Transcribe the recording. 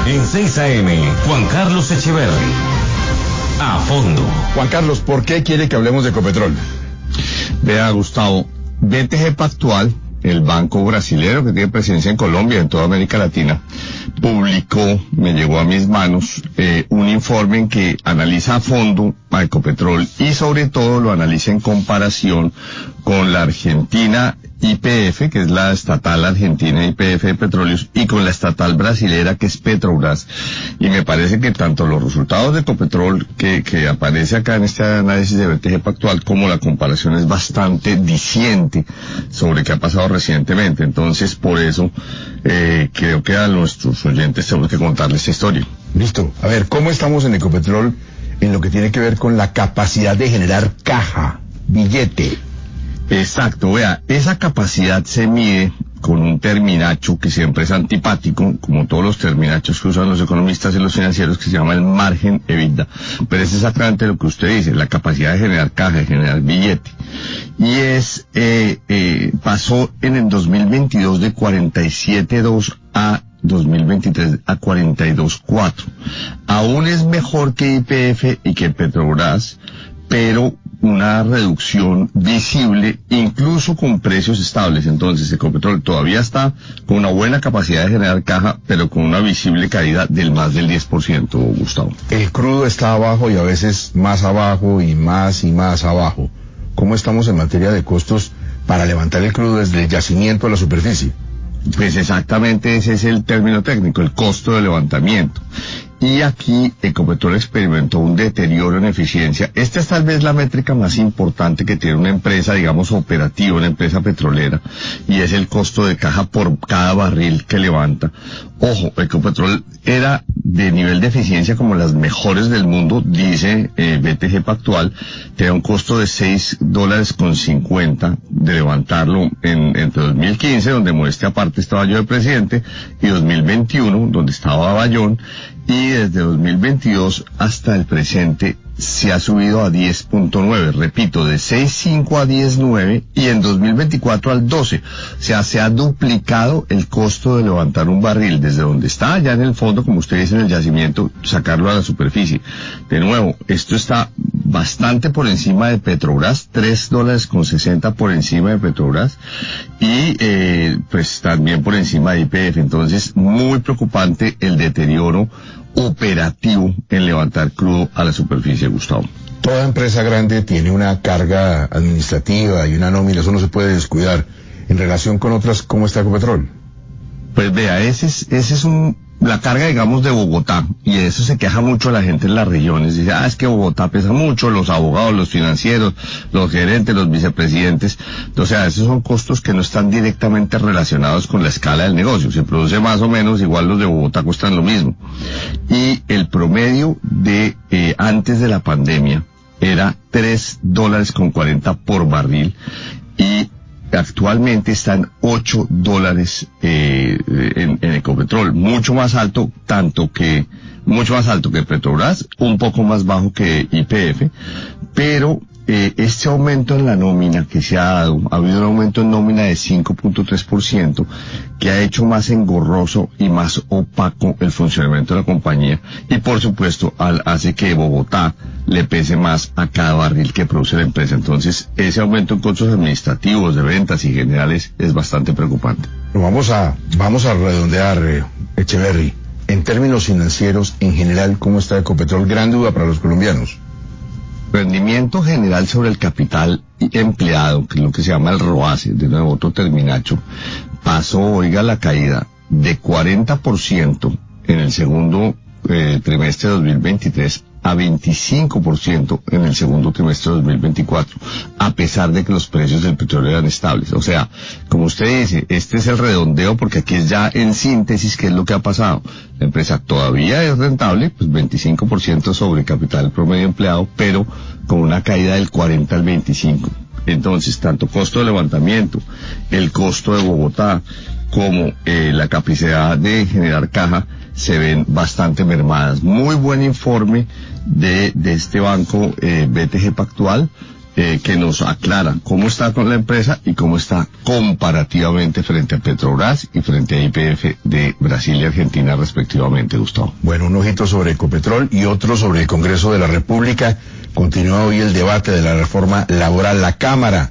En 6 AM, Juan Carlos Echeverri. A fondo. Juan Carlos, ¿por qué quiere que hablemos de Ecopetrol? Vea, Gustavo, BTG Pactual, el banco brasilero que tiene presencia en Colombia y en toda América Latina, publicó, me llegó a mis manos, un informe en que analiza a fondo a Ecopetrol y sobre todo lo analiza en comparación con la Argentina YPF, que es la estatal argentina YPF de petróleos, y con la estatal brasilera, que es Petrobras. Y me parece que tanto los resultados de Ecopetrol que aparece acá en este análisis de BTG Pactual, como la comparación es bastante diciente sobre qué ha pasado recientemente. Entonces, por eso creo que a nuestros oyentes tenemos que contarles esta historia. Listo. A ver, ¿cómo estamos en Ecopetrol en lo que tiene que ver con la capacidad de generar caja, billete? Exacto, vea, esa capacidad se mide con un terminacho que siempre es antipático, como todos los terminachos que usan los economistas y los financieros, que se llama el margen EBITDA. Pero es exactamente lo que usted dice, la capacidad de generar caja, de generar billete. Y pasó en el 2022 de 47.2 a 2023 a 42.4. Aún es mejor que YPF y que Petrobras, pero una reducción visible, incluso con precios estables. Entonces, Ecopetrol todavía está con una buena capacidad de generar caja, pero con una visible caída del más del 10%, Gustavo. El crudo está abajo y a veces más abajo y más abajo. ¿Cómo estamos en materia de costos para levantar el crudo desde el yacimiento a la superficie? Pues exactamente ese es el término técnico, el costo de levantamiento. Y aquí Ecopetrol experimentó un deterioro en eficiencia. Esta es tal vez la métrica más importante que tiene una empresa, digamos, operativa, una empresa petrolera, y es el costo de caja por cada barril que levanta. Ojo, Ecopetrol era de nivel de eficiencia como las mejores del mundo, dice BTG Pactual, tenía un costo de $6.50 de levantarlo entre 2015, donde modestia aparte estaba yo de presidente, y 2021, donde estaba Bayón, y desde 2022 hasta el presente se ha subido a 10.9, repito, de 6.5 a 10.9, y en 2024 al 12. O sea, se ha duplicado el costo de levantar un barril desde donde está, allá en el fondo, como usted dice, en el yacimiento, sacarlo a la superficie. De nuevo, esto está bastante por encima de Petrobras, $3.60 por encima de Petrobras, y pues también por encima de YPF. Entonces, muy preocupante el deterioro operativo en levantar crudo a la superficie, Gustavo. Toda empresa grande tiene una carga administrativa y una nómina, eso no se puede descuidar. En relación con otras, ¿cómo está Ecopetrol? Pues vea, ese es la carga, digamos, de Bogotá, y de eso se queja mucho la gente en las regiones. Dice, es que Bogotá pesa mucho, los abogados, los financieros, los gerentes, los vicepresidentes. O sea, esos son costos que no están directamente relacionados con la escala del negocio. Se produce más o menos, igual los de Bogotá cuestan lo mismo. Y el promedio de antes de la pandemia era $3.40 por barril, y actualmente están $8 en Ecopetrol, mucho más alto que Petrobras, un poco más bajo que YPF, pero este aumento en la nómina que se ha dado, ha habido un aumento en nómina de 5.3%, que ha hecho más engorroso y más opaco el funcionamiento de la compañía, y por supuesto hace que Bogotá le pese más a cada barril que produce la empresa. Entonces, ese aumento en costos administrativos, de ventas y generales es bastante preocupante. Vamos a redondear, Echeverri. En términos financieros, en general, ¿cómo está Ecopetrol? Gran duda para los colombianos. Rendimiento general sobre el capital empleado, que es lo que se llama el ROACE, de nuevo otro terminacho, pasó, oiga, la caída de 40% en el segundo trimestre de 2023 a 25% en el segundo trimestre de 2024, a pesar de que los precios del petróleo eran estables. O sea, como usted dice, este es el redondeo, porque aquí es ya en síntesis qué es lo que ha pasado. La empresa todavía es rentable, pues 25% sobre capital promedio empleado, pero con una caída del 40 al 25. Entonces, tanto costo de levantamiento, el costo de Bogotá, como la capacidad de generar caja se ven bastante mermadas. Muy buen informe de este banco BTG Pactual, que nos aclara cómo está con la empresa y cómo está comparativamente frente a Petrobras y frente a YPF de Brasil y Argentina respectivamente, Gustavo. Bueno, un ojito sobre Ecopetrol y otro sobre el Congreso de la República. Continúa hoy el debate de la reforma laboral. La Cámara